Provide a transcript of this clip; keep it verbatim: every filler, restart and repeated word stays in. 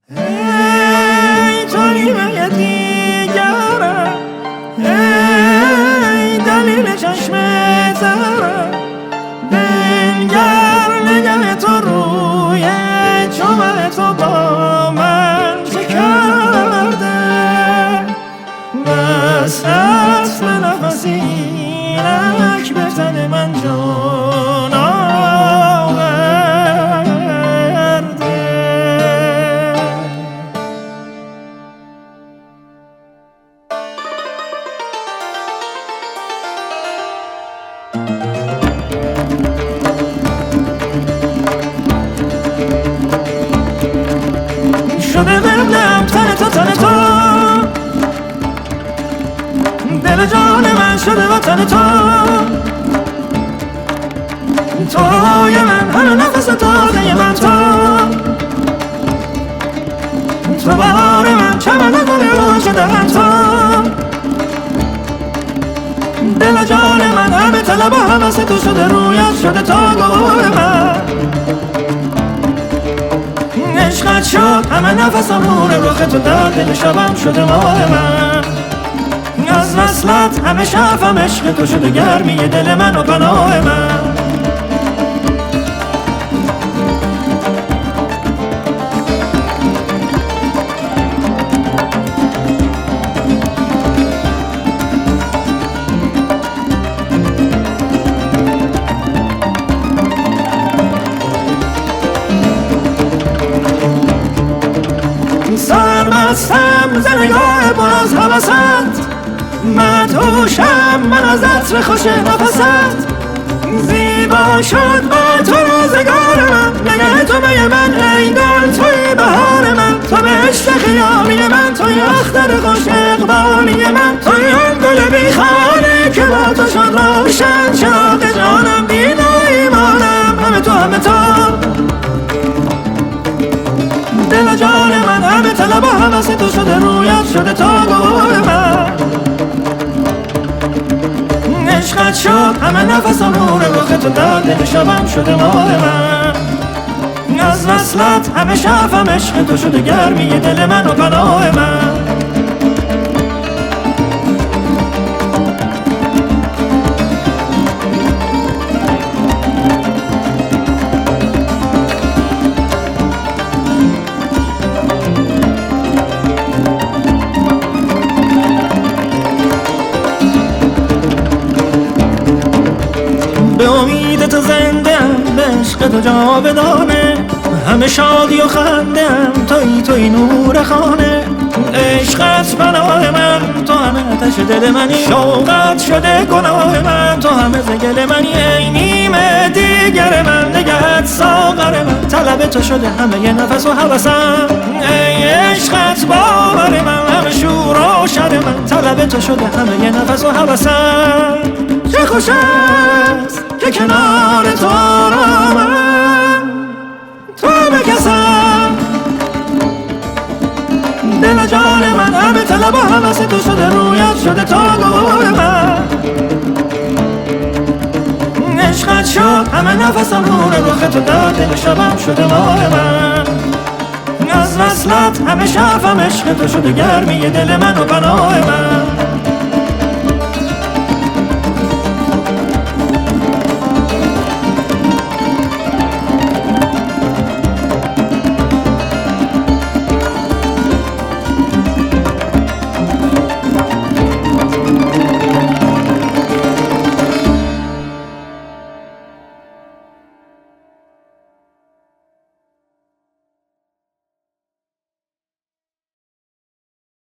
ای تو نیمه دیگرم، ای دلیل چشم ترم، بنگر نگه تو روی چوب تو با من چه کرده. بس هست به نفسی اینک به تن من جان آورده. شده ببینم تن تو تن تو، دل جان من شده و تن تو، توی من همه نفس تازه من تو، تو بهار من چمن گل رو شده من تو، دل جان من همه طلب و حوث تو شده رویت شده تا گوه من. عشقت شد همه نفسم نور رخ تو در دل شبم شده ماه من. از وصلت همه شرفم عشق تو شده گرمی دل من و پناه من. سرمستم ز نگاه پر از هوست، مدهوشم من از عطر خوش نفست. زیبا شد با تو روزگار من، نگه تو به من ای دل توی بهار من. تو بهشت خیامی من، توی اختر خوش اقبالی من، توی آن گل بیخانه که با تو شد روشن چراغ جانم دین و ایمانم. همه تو همه تو دل جان من همه طلب و حوث تو شده رویت شده تا گوه من. عشقت شد همه نفسم نور رخ تو در دل شبم شده ماه من. از وصلت همه شرفم عشق تو شده گرمی دل من و پناه من. به امید تو زنده‌ام، به عشق تو جاودانه، همه شادی و خنده‌ام، تویی تویی نور خانه. عشقت پناه من، تو همه آتش دل منی، شوقت شده گناه من، تو همه ز گل منی. ای نیمه دیگر من، نگهت ساغر من، طلب تو شده همه ی نفس و هوسم. ای عشقت باور من، همه شور و شر من، طلب تو شده همه ی نفس و هوسم. چه خوش است که کنار تو را من تو بکسم. دل جان من همه طلب و حوث تو شده رویت شده تا گوه من. عشقت شد همه نفسم نور رخ تو در دل شبم شده ماه من. از وصلت همه شرفم عشق تو شده گرمی دل من و پناه من.